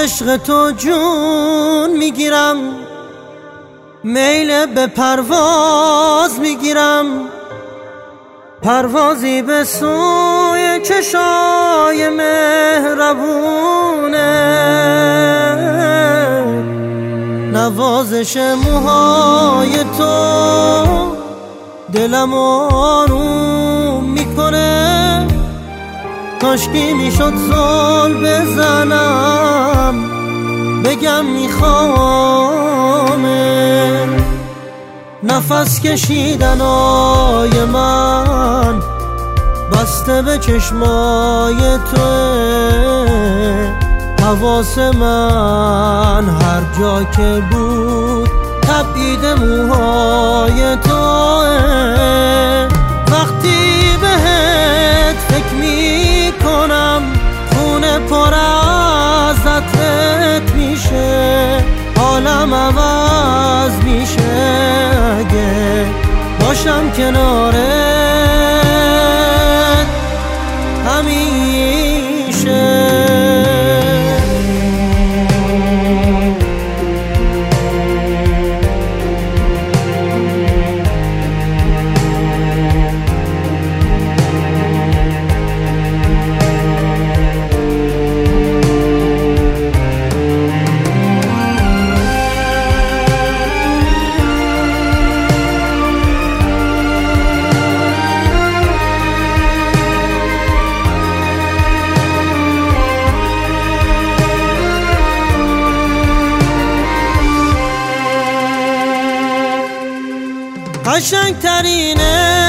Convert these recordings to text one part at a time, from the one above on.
عشق تو جون میگیرم، میل به پرواز میگیرم، پروازی به سوی چشای مهربونه، نوازش موهای تو دلم آروم میکنه، کاشکی میشد زل بزنم بگم میخوامه، نفس کشیدنای من بسته به چشمای توه، حواس من هر جا که بود تبعید موهای توه، وقتی بهت فکر میکنم خونه پر از عطرت میشه، حالم عوض میشه اگه باشم کنارت همیشه. قشنگترین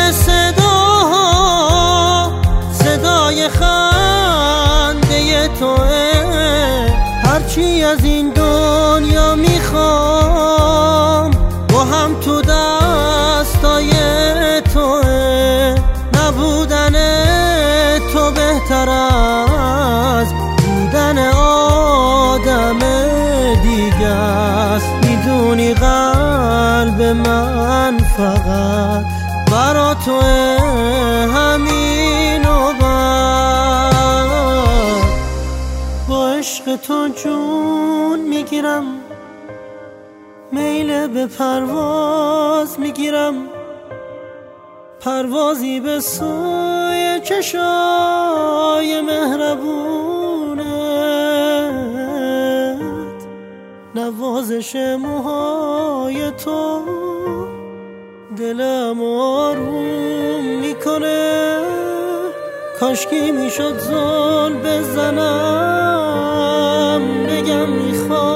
صداها صدای خنده توه، هرچی از این دنیا میخوام با هم تو دستای توه، نبودن تو بهتر از بودن آدم دیگه است، میدونی قلب من فقط برا توه، همین و بس با عشق تو جون میگیرم، میل به پرواز میگیرم، پروازی به سوی چشای مهربونت، نوازش موهای تو دلم آروم میکنه، کاشکی میشد زل بزنم بگم میخوام